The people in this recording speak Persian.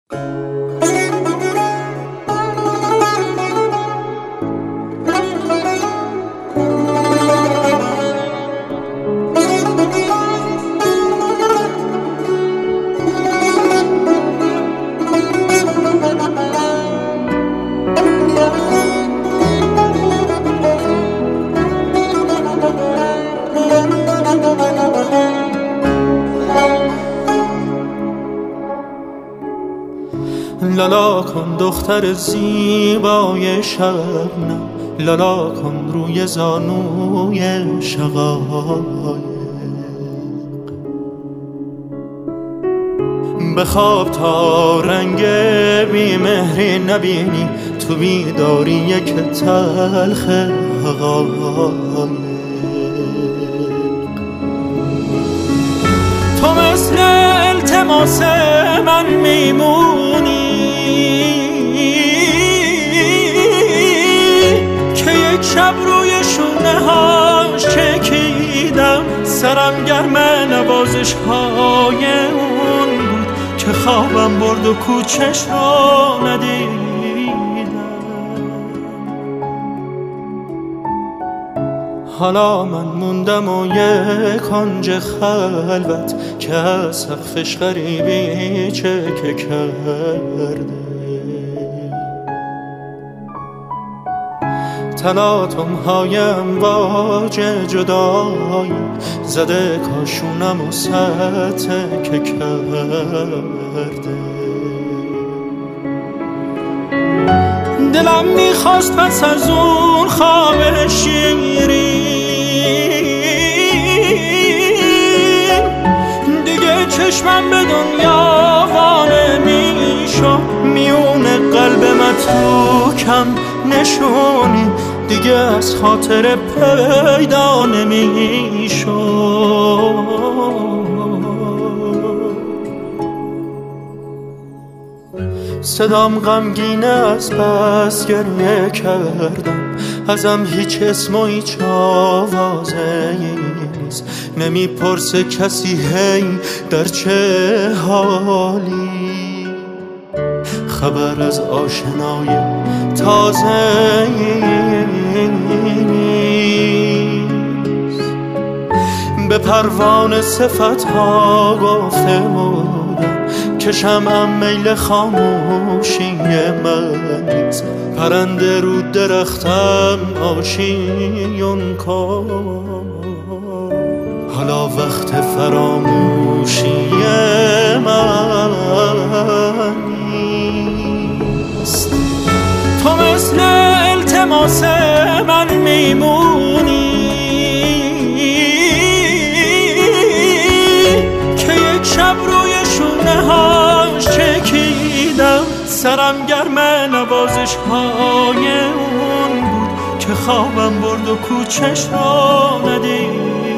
لالا کن دختر زیبای شبنم، لالا کن روی زانوی شقایق. بخواب تا رنگ بیمهری نبینی، تو بیداری یک تلخ حقایق. تو مثل التماس من میمونی که یک شب روی شونه هاش چکیدم، سرم گرم نوازش های اون بود که خوابم برد و کوچش رو ندیدم. حالا من موندم و یک کنج خلوت که از سقفش غریبی چکه کرده. تلاطم های امواج جدایی زده کاشونم و سطح که کرده. دلم میخواست پس از اون خواب شیرین دیگه چشمم به دنیا وانه میشو، میون قلب متروکم نشونی دیگه از خاطر پیدا نمیشو. صدام غمگینه از بس گریه کردم، ازم هیچ اسم و هیچ آوازه‌ای نیست. نمیپرسه کسی هی در چه حالی، خبر از آشنای تازه‌ای نیست. به پروانه صفت‌ها گفته بودم که شمعم میل خاموشی من نیست. پرنده رو درختم آشیون کن، حالا وقت فراموشی من نیست. تو مثل التماس من میمونی که یک شب روی شونه هاش چکیدم، سرم گرم نوازش های اون بود که خوابم برد و کوچش رو ندید.